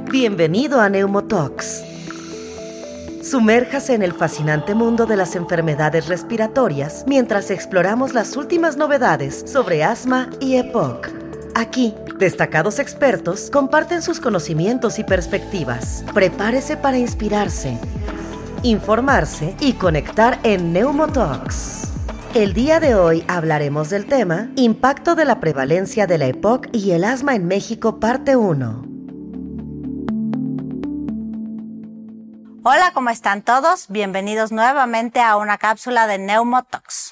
Bienvenido a Neumotalks. Sumérjase en el fascinante mundo de las enfermedades respiratorias mientras exploramos las últimas novedades sobre asma y EPOC. Aquí, destacados expertos comparten sus conocimientos y perspectivas. Prepárese para inspirarse, informarse y conectar en Neumotalks. El día de hoy hablaremos del tema Impacto de la prevalencia de la EPOC y el asma en México, parte 1. Hola, ¿cómo están todos? Bienvenidos nuevamente a una cápsula de Neumotalks.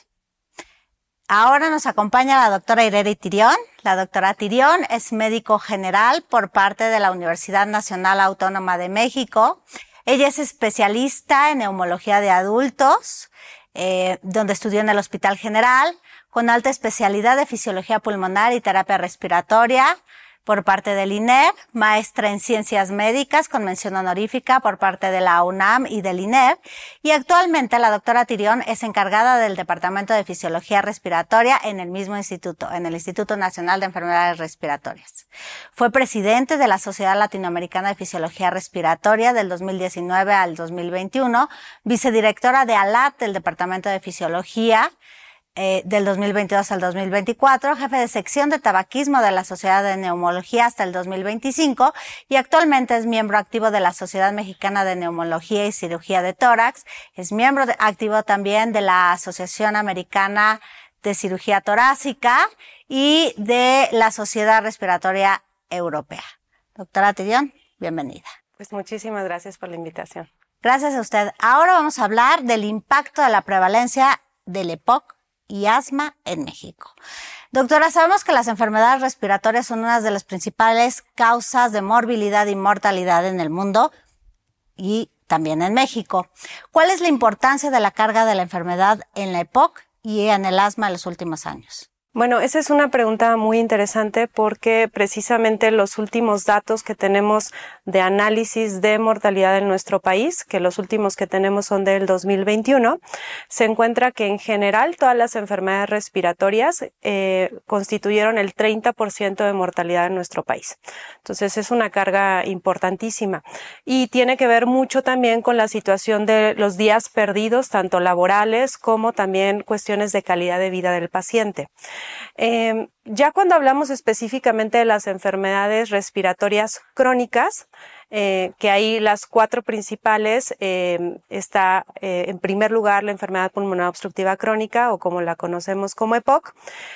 Ahora nos acompaña la doctora Ireri Tirión. La doctora Tirión es médico general por parte de la Universidad Nacional Autónoma de México. Ella es especialista en neumología de adultos, donde estudió en el Hospital General, con alta especialidad de fisiología pulmonar y terapia respiratoria por parte del INER, maestra en ciencias médicas con mención honorífica por parte de la UNAM y del INER, y actualmente la doctora Tirión es encargada del Departamento de Fisiología Respiratoria en el mismo instituto, en el Instituto Nacional de Enfermedades Respiratorias. Fue presidente de la Sociedad Latinoamericana de Fisiología Respiratoria del 2019 al 2021, vicedirectora de ALAT del Departamento de Fisiología del 2022 al 2024, jefe de sección de tabaquismo de la Sociedad de Neumología hasta el 2025 y actualmente es miembro activo de la Sociedad Mexicana de Neumología y Cirugía de Tórax. Es miembro activo también de la Asociación Americana de Cirugía Torácica y de la Sociedad Respiratoria Europea. Doctora Tirión, bienvenida. Pues muchísimas gracias por la invitación. Gracias a usted. Ahora vamos a hablar del impacto de la prevalencia del EPOC y asma en México. Doctora, sabemos que las enfermedades respiratorias son una de las principales causas de morbilidad y mortalidad en el mundo y también en México. ¿Cuál es la importancia de la carga de la enfermedad en la EPOC y en el asma en los últimos años? Bueno, esa es una pregunta muy interesante porque precisamente los últimos datos que tenemos de análisis de mortalidad en nuestro país, que los últimos que tenemos son del 2021, se encuentra que en general todas las enfermedades respiratorias constituyeron el 30% de mortalidad en nuestro país. Entonces es una carga importantísima y tiene que ver mucho también con la situación de los días perdidos, tanto laborales como también cuestiones de calidad de vida del paciente. Ya cuando hablamos específicamente de las enfermedades respiratorias crónicas, que hay las 4 principales, está en primer lugar la enfermedad pulmonar obstructiva crónica o como la conocemos como EPOC,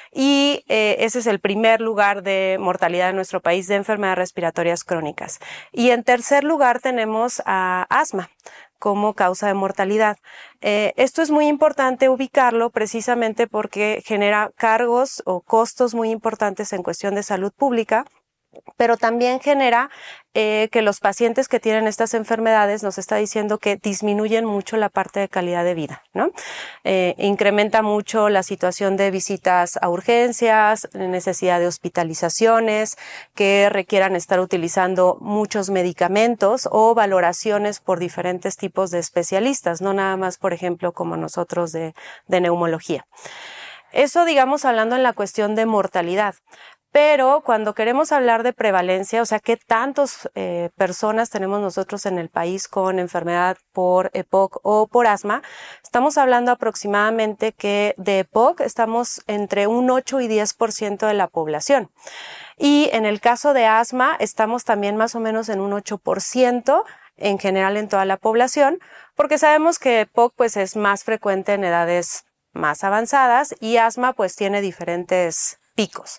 y ese es el primer lugar de mortalidad en nuestro país de enfermedades respiratorias crónicas. Y en tercer lugar tenemos a asma como causa de mortalidad. Esto es muy importante ubicarlo precisamente porque genera cargos o costos muy importantes en cuestión de salud pública, pero también genera que los pacientes que tienen estas enfermedades nos está diciendo que disminuyen mucho la parte de calidad de vida, ¿no? Incrementa mucho la situación de visitas a urgencias, necesidad de hospitalizaciones, que requieran estar utilizando muchos medicamentos o valoraciones por diferentes tipos de especialistas, no nada más, por ejemplo, como nosotros de neumología. Eso, digamos, hablando en la cuestión de mortalidad. Pero cuando queremos hablar de prevalencia, o sea, ¿qué tantas personas tenemos nosotros en el país con enfermedad por EPOC o por asma? Estamos hablando aproximadamente que de EPOC estamos entre un 8 y 10% de la población. Y en el caso de asma estamos también más o menos en un 8% en general en toda la población, porque sabemos que EPOC pues es más frecuente en edades más avanzadas y asma pues tiene diferentes picos.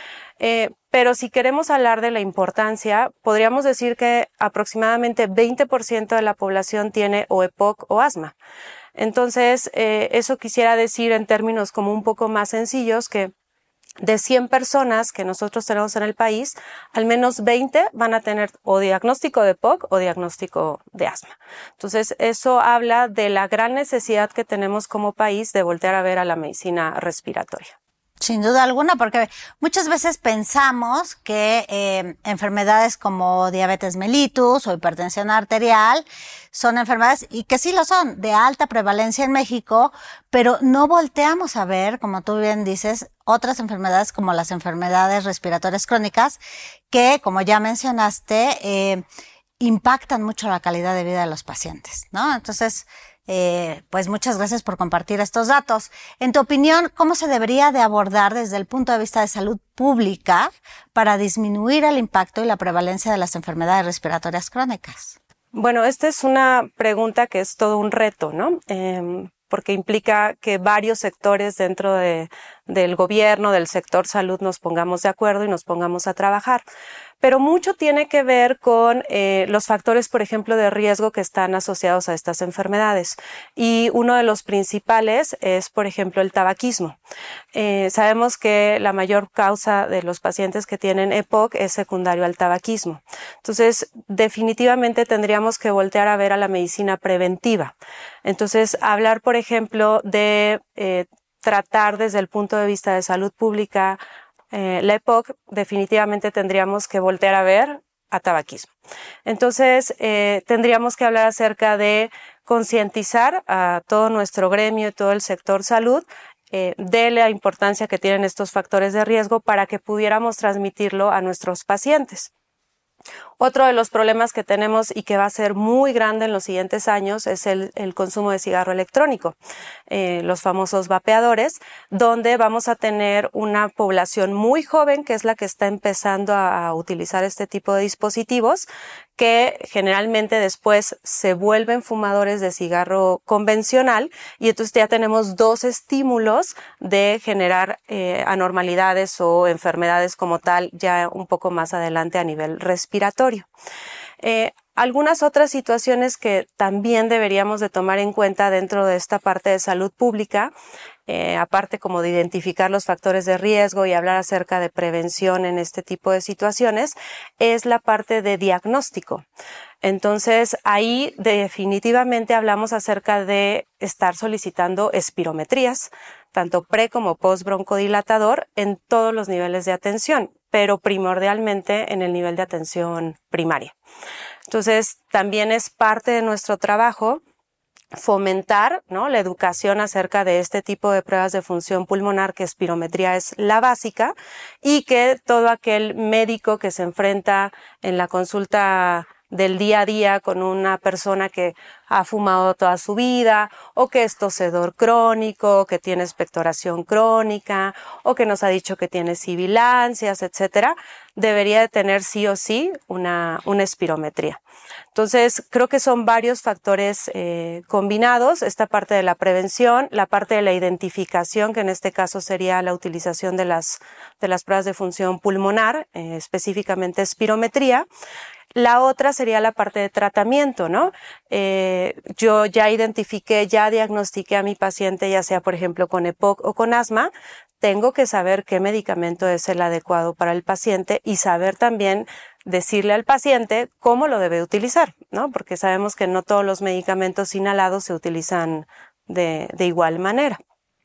Pero si queremos hablar de la importancia, podríamos decir que aproximadamente 20% de la población tiene o EPOC o asma. Entonces, eso quisiera decir en términos como un poco más sencillos que de 100 personas que nosotros tenemos en el país, al menos 20 van a tener o diagnóstico de EPOC o diagnóstico de asma. Entonces, eso habla de la gran necesidad que tenemos como país de voltear a ver a la medicina respiratoria. Sin duda alguna, porque muchas veces pensamos que enfermedades como diabetes mellitus o hipertensión arterial son enfermedades, y que sí lo son, de alta prevalencia en México, pero no volteamos a ver, como tú bien dices, otras enfermedades como las enfermedades respiratorias crónicas, que, como ya mencionaste, impactan mucho la calidad de vida de los pacientes, ¿no? Entonces, pues muchas gracias por compartir estos datos. En tu opinión, ¿cómo se debería de abordar desde el punto de vista de salud pública para disminuir el impacto y la prevalencia de las enfermedades respiratorias crónicas? Bueno, esta es una pregunta que es todo un reto, ¿no? Porque implica que varios sectores dentro del gobierno, del sector salud, nos pongamos de acuerdo y nos pongamos a trabajar. Pero mucho tiene que ver con los factores, por ejemplo, de riesgo que están asociados a estas enfermedades. Y uno de los principales es, por ejemplo, el tabaquismo. Sabemos que la mayor causa de los pacientes que tienen EPOC es secundario al tabaquismo. Entonces, definitivamente tendríamos que voltear a ver a la medicina preventiva. Entonces, hablar, por ejemplo, de tratar desde el punto de vista de salud pública la EPOC, definitivamente tendríamos que voltear a ver a tabaquismo. Entonces, tendríamos que hablar acerca de concientizar a todo nuestro gremio y todo el sector salud de la importancia que tienen estos factores de riesgo para que pudiéramos transmitirlo a nuestros pacientes. Otro de los problemas que tenemos y que va a ser muy grande en los siguientes años es el consumo de cigarro electrónico, los famosos vapeadores, donde vamos a tener una población muy joven, que es la que está empezando a utilizar este tipo de dispositivos, que generalmente después se vuelven fumadores de cigarro convencional, y entonces ya tenemos dos estímulos de generar anormalidades o enfermedades como tal ya un poco más adelante a nivel respiratorio. Algunas otras situaciones que también deberíamos de tomar en cuenta dentro de esta parte de salud pública, aparte como de identificar los factores de riesgo y hablar acerca de prevención en este tipo de situaciones, es la parte de diagnóstico. Entonces, ahí definitivamente hablamos acerca de estar solicitando espirometrías, tanto pre como post broncodilatador, en todos los niveles de atención, pero primordialmente en el nivel de atención primaria. Entonces, también es parte de nuestro trabajo fomentar, ¿no?, la educación acerca de este tipo de pruebas de función pulmonar, que espirometría es la básica, y que todo aquel médico que se enfrenta en la consulta del día a día con una persona que ha fumado toda su vida, o que es tosedor crónico, o que tiene expectoración crónica, o que nos ha dicho que tiene sibilancias, etcétera, debería de tener sí o sí una espirometría. Entonces, creo que son varios factores combinados, esta parte de la prevención, la parte de la identificación, que en este caso sería la utilización de las pruebas de función pulmonar, específicamente espirometría. La otra sería la parte de tratamiento, ¿no? Yo ya identifiqué, ya diagnostiqué a mi paciente, ya sea, por ejemplo, con EPOC o con asma. Tengo que saber qué medicamento es el adecuado para el paciente y saber también decirle al paciente cómo lo debe utilizar, ¿no? Porque sabemos que no todos los medicamentos inhalados se utilizan de igual manera.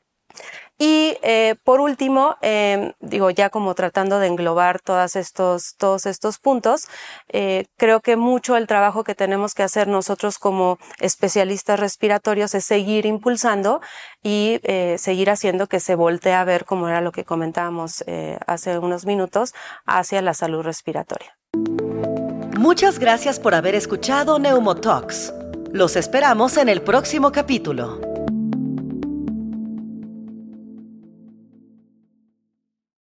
Y por último, ya como tratando de englobar todos estos puntos, creo que mucho el trabajo que tenemos que hacer nosotros como especialistas respiratorios es seguir impulsando y seguir haciendo que se voltee a ver, como era lo que comentábamos hace unos minutos, hacia la salud respiratoria. Muchas gracias por haber escuchado Neumotalks. Los esperamos en el próximo capítulo.